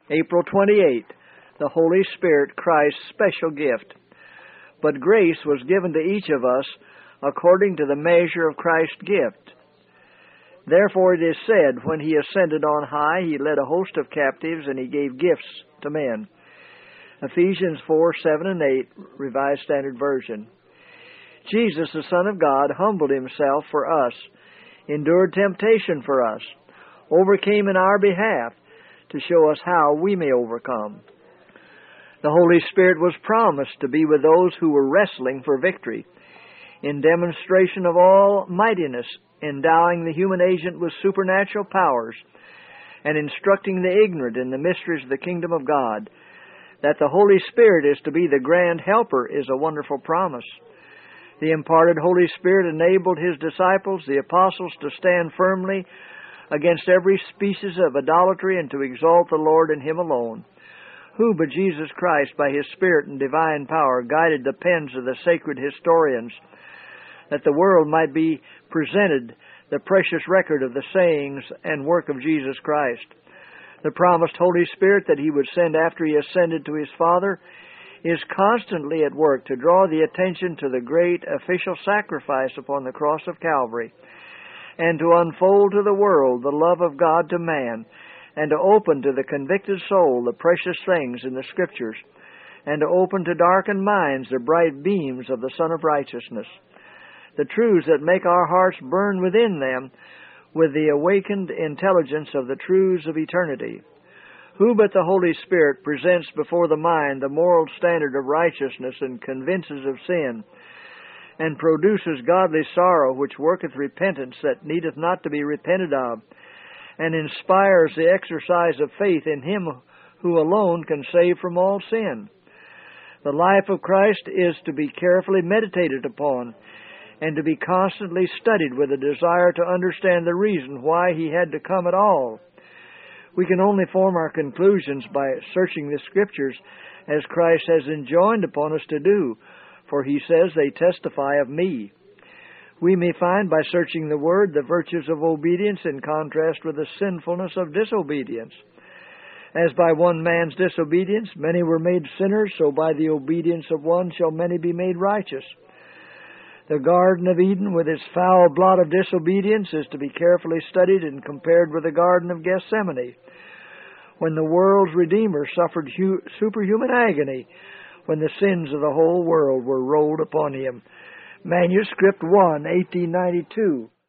April 28, the Holy Spirit, Christ's special gift. But grace was given to each of us according to the measure of Christ's gift. Therefore it is said, when he ascended on high, he led a host of captives, and he gave gifts to men. Ephesians 4, 7 and 8, Revised Standard Version. Jesus, the Son of God, humbled himself for us, endured temptation for us, overcame in our behalf, to show us how we may overcome. The Holy Spirit was promised to be with those who were wrestling for victory, in demonstration of all mightiness, endowing the human agent with supernatural powers, and instructing the ignorant in the mysteries of the kingdom of God. That the Holy Spirit is to be the grand helper is a wonderful promise. The imparted Holy Spirit enabled his disciples, the apostles, to stand firmly against every species of idolatry and to exalt the Lord and him alone, who but Jesus Christ, by his Spirit and divine power, guided the pens of the sacred historians, that the world might be presented the precious record of the sayings and work of Jesus Christ. The promised Holy Spirit that he would send after he ascended to his Father is constantly at work to draw the attention to the great official sacrifice upon the cross of Calvary, and to unfold to the world the love of God to man, and to open to the convicted soul the precious things in the Scriptures, and to open to darkened minds the bright beams of the Sun of Righteousness, the truths that make our hearts burn within them with the awakened intelligence of the truths of eternity. Who but the Holy Spirit presents before the mind the moral standard of righteousness and convinces of sin, and produces godly sorrow which worketh repentance that needeth not to be repented of, and inspires the exercise of faith in him who alone can save from all sin. The life of Christ is to be carefully meditated upon, and to be constantly studied with a desire to understand the reason why he had to come at all. We can only form our conclusions by searching the Scriptures, as Christ has enjoined upon us to do, for he says, they testify of me. We may find by searching the Word the virtues of obedience in contrast with the sinfulness of disobedience. As by one man's disobedience many were made sinners, so by the obedience of one shall many be made righteous. The Garden of Eden, with its foul blot of disobedience, is to be carefully studied and compared with the Garden of Gethsemane, when the world's Redeemer suffered superhuman agony, when the sins of the whole world were rolled upon him. Manuscript 1, 1892.